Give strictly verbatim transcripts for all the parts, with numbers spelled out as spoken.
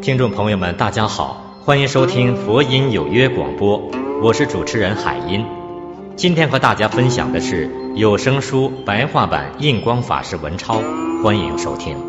听众朋友们，大家好，欢迎收听佛音有约广播，我是主持人海音。今天和大家分享的是有声书白话版印光法师文钞，欢迎收听。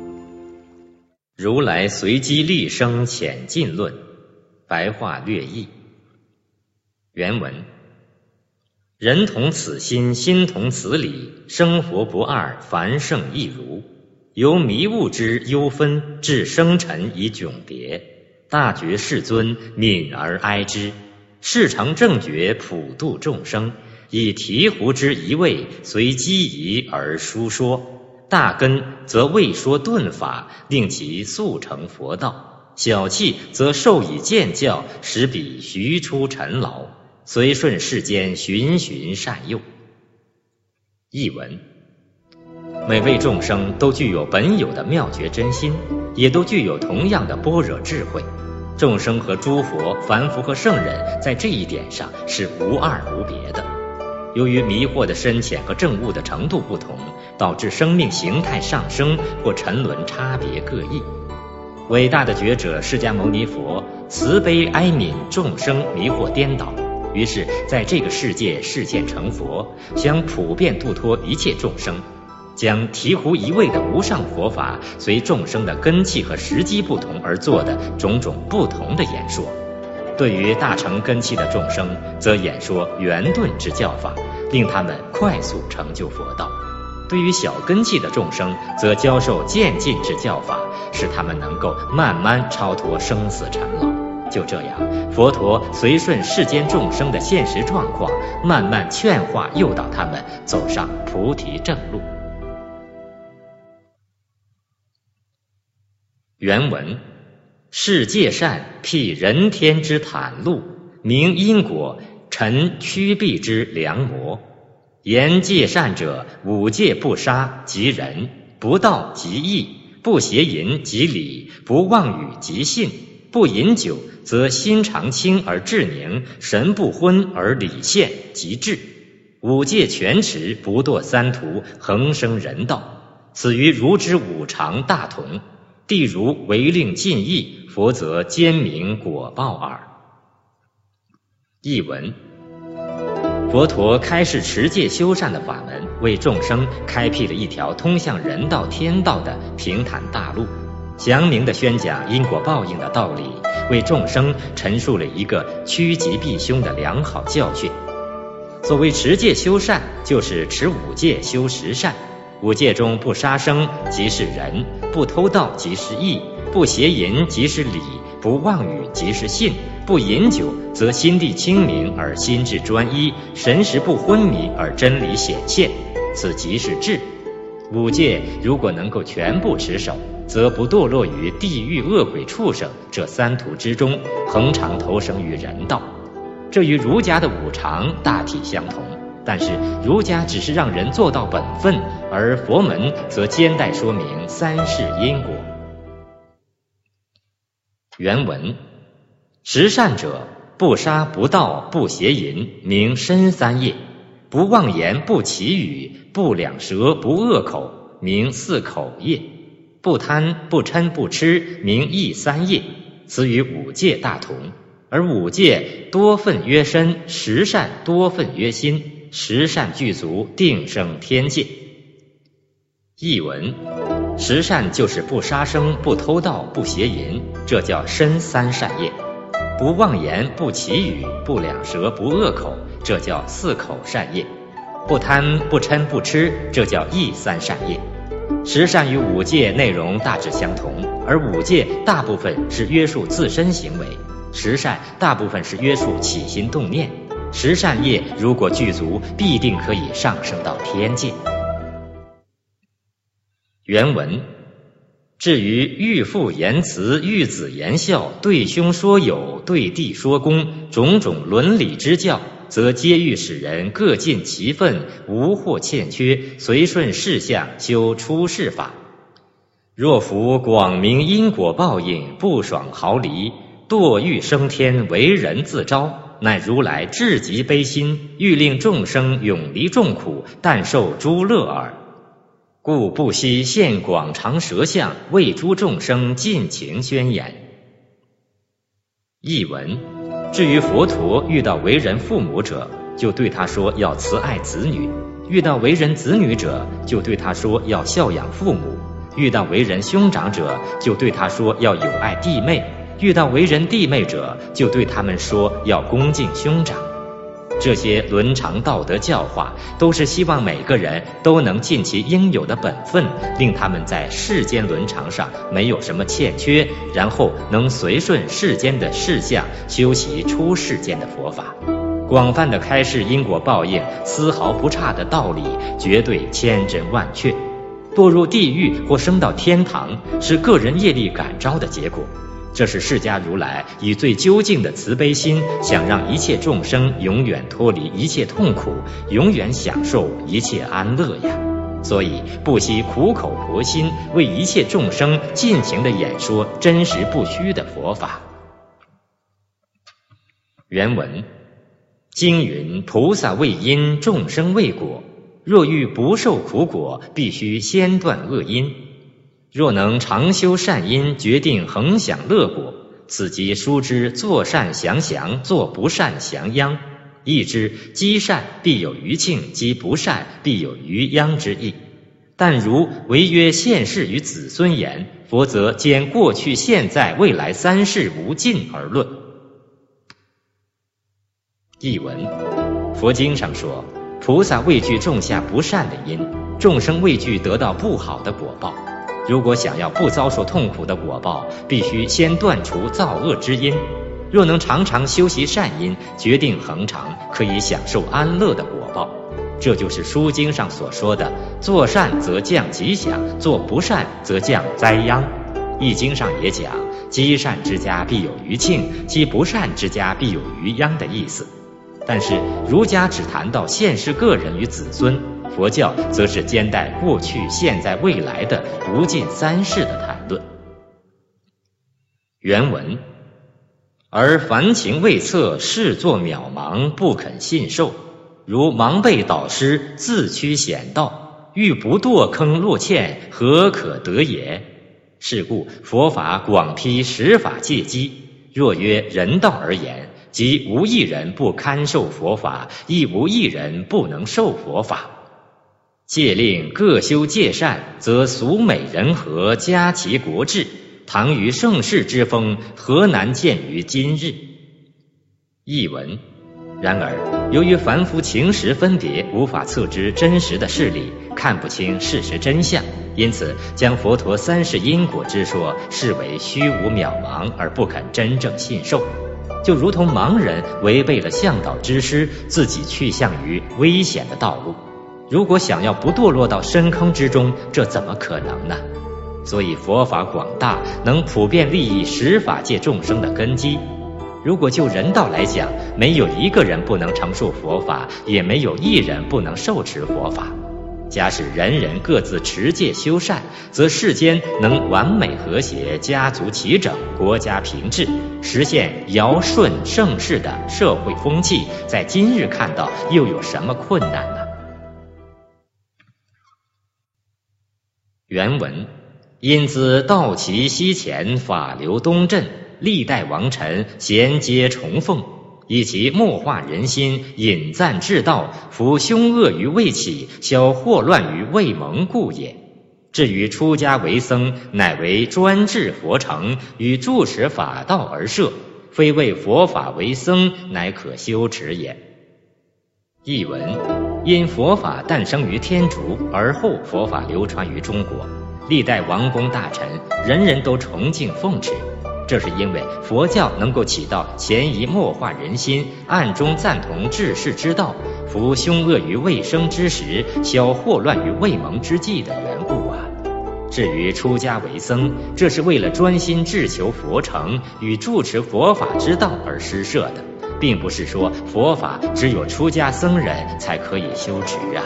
如来随机立生浅近论，白话略译。原文：人同此心，心同此理，生活不二，凡圣亦如。由迷悟之忧分，至生尘以迥别。大觉世尊，悯而哀之。事成正觉，普度众生，以醍醐之一味，随机宜而书说。大根则未说顿法，令其速成佛道；小气则授以见教，使彼徐出尘劳，随顺世间循循善诱。译文：每位众生都具有本有的妙觉真心，也都具有同样的般若智慧。众生和诸佛、凡夫和圣人在这一点上是无二无别的。由于迷惑的深浅和证悟的程度不同，导致生命形态上升或沉沦差别各异。伟大的觉者释迦牟尼佛慈悲哀悯众生迷惑颠倒，于是在这个世界示现成佛，想普遍度脱一切众生，将醍醐一味的无上佛法随众生的根器和时机不同而做的种种不同的演说。对于大乘根器的众生，则演说圆顿之教法，令他们快速成就佛道；对于小根器的众生，则教授渐进之教法，使他们能够慢慢超脱生死尘劳。就这样，佛陀随顺世间众生的现实状况，慢慢劝化诱导他们走上菩提正路。原文：世界善辟人天之袒露，明因果陈趋避之良模。言戒善者，五戒不杀即仁，不道即义，不邪淫即礼，不妄语即信，不饮酒则心常清而志宁，神不昏而理现即智。五戒全持，不堕三途，恒生人道。此于如之五常大同。地如违令尽意，佛则坚明果报耳。译文：佛陀开示持戒修善的法门，为众生开辟了一条通向人道天道的平坦大路，详明地宣讲因果报应的道理，为众生陈述了一个趋吉避凶的良好教训。所谓持戒修善，就是持五戒修十善。五戒中不杀生即是仁，不偷盗即是义，不邪淫即是礼，不妄语即是信，不饮酒则心地清明而心智专一，神识不昏迷而真理显现，此即是智。五戒如果能够全部持守，则不堕落于地狱恶鬼畜生这三途之中，恒常投生于人道。这与儒家的五常大体相同，但是儒家只是让人做到本分，而佛门则兼带说明三世因果。原文：十善者，不杀不盗不邪淫，名身三业；不妄言不绮语，不两舌不恶口，名四口业；不贪不嗔不痴，名意三业。此与五戒大同。而五戒多分曰身，十善多分曰心，十善具足，定生天界。译文：十善就是不杀生、不偷盗、不邪淫，这叫身三善业；不妄言、不绮语、不两舌、不恶口，这叫四口善业；不贪、不嗔、不痴，这叫意三善业。十善与五戒内容大致相同，而五戒大部分是约束自身行为，十善大部分是约束起心动念。十善业如果具足，必定可以上升到天界。原文：至于欲父言慈，欲子言孝，对兄说友，对弟说恭，种种伦理之教，则皆欲使人各尽其分，无或欠缺，随顺事相，修出世法。若夫广明因果报应，不爽毫厘，堕欲升天，为人自招，乃如来至极悲心，欲令众生永离众苦，但受诸乐耳。故不惜现广长舌相，为诸众生尽情宣言。 译文：至于佛陀遇到为人父母者，就对他说要慈爱子女；遇到为人子女者，就对他说要孝养父母；遇到为人兄长者，就对他说要友爱弟妹；遇到为人弟妹者，就对他们说要恭敬兄长。这些伦常道德教化，都是希望每个人都能尽其应有的本分，令他们在世间伦常上没有什么欠缺，然后能随顺世间的事相，修习出世间的佛法。广泛的开示因果报应，丝毫不差的道理，绝对千真万确。堕入地狱或升到天堂，是个人业力感召的结果。这是释迦如来以最究竟的慈悲心，想让一切众生永远脱离一切痛苦，永远享受一切安乐呀。所以不惜苦口婆心，为一切众生尽情地演说真实不虚的佛法。原文：经云：菩萨为因，众生为果。若欲不受苦果，必须先断恶因。若能常修善因，决定恒享乐果，此即书之做善降祥，做不善降殃。意之积善必有余庆，积不善必有余殃之意。但如违约现世于子孙言，佛则兼过去现在未来三世无尽而论。译文：佛经上说，菩萨畏惧种下不善的因，众生畏惧得到不好的果报。如果想要不遭受痛苦的果报，必须先断除造恶之因。若能常常修习善因，决定恒常，可以享受安乐的果报。这就是书经上所说的，做善则降吉祥，做不善则降灾殃。易经上也讲，积善之家必有余庆，积不善之家必有余殃的意思。但是儒家只谈到现世个人与子孙，佛教则是兼带过去、现在、未来的无尽三世的谈论。原文：而凡情未测，视作渺茫，不肯信受，如盲背导师，自趋险道，欲不堕坑落堑，何可得也？是故佛法广披十法戒机，若曰人道而言，即无一人不堪受佛法，亦无一人不能受佛法。戒令各修戒善，则俗美人和，嘉其国志。唐于盛世之风，何难见于今日？译文：然而由于凡夫情识分别，无法测知真实的事理，看不清事实真相，因此将佛陀三世因果之说视为虚无渺茫，而不肯真正信受。就如同盲人违背了向导之师，自己去向于危险的道路。如果想要不堕落到深坑之中，这怎么可能呢？所以佛法广大，能普遍利益十法界众生的根基。如果就人道来讲，没有一个人不能承受佛法，也没有一人不能受持佛法。假使人人各自持戒修善，则世间能完美和谐，家族齐整，国家平治，实现尧舜盛世的社会风气，在今日看到又有什么困难呢？原文：因兹道齐西前，法流东震，历代王臣衔接重奉，以其默化人心，引赞至道，伏凶恶于未起，消祸乱于未萌故也。至于出家为僧，乃为专治佛成，与住持法道而摄，非为佛法为僧，乃可修持也。译文：因佛法诞生于天竺，而后佛法流传于中国，历代王公大臣人人都崇敬奉持。这是因为佛教能够起到潜移默化人心，暗中赞同治世之道，伏凶恶于未生之时，消祸乱于未萌之际的缘故啊。至于出家为僧，这是为了专心志求佛成，与住持佛法之道而施设的，并不是说佛法只有出家僧人才可以修持啊。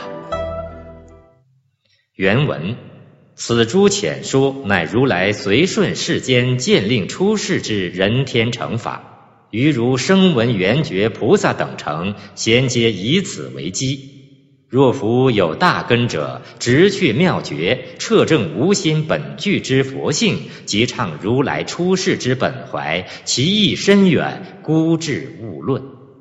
原文：此诸浅说，乃如来随顺世间渐令出世之人天成法，于如声闻缘觉菩萨等成，咸皆以此为基。 若夫有大根者，直去妙觉，彻证无心本具之佛性，即畅如来出世之本怀，其意深远，孤至勿论。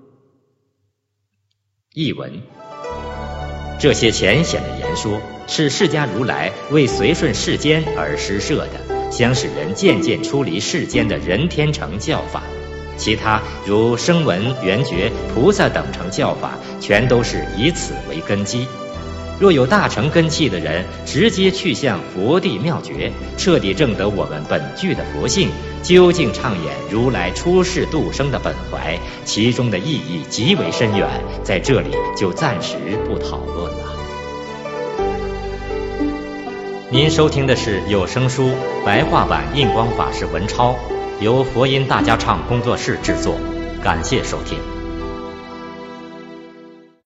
译文：这些浅显的言说，是释迦如来为随顺世间而施设的，想使人渐渐出离世间的人天成教法。其他如声闻、缘觉、菩萨等成教法，全都是以此为根基。若有大成根器的人，直接去向佛地妙觉，彻底证得我们本具的佛性，究竟畅演如来出世度生的本怀，其中的意义极为深远，在这里就暂时不讨论了。您收听的是有声书白话版印光法师文钞，由佛音大家唱工作室制作，感谢收听。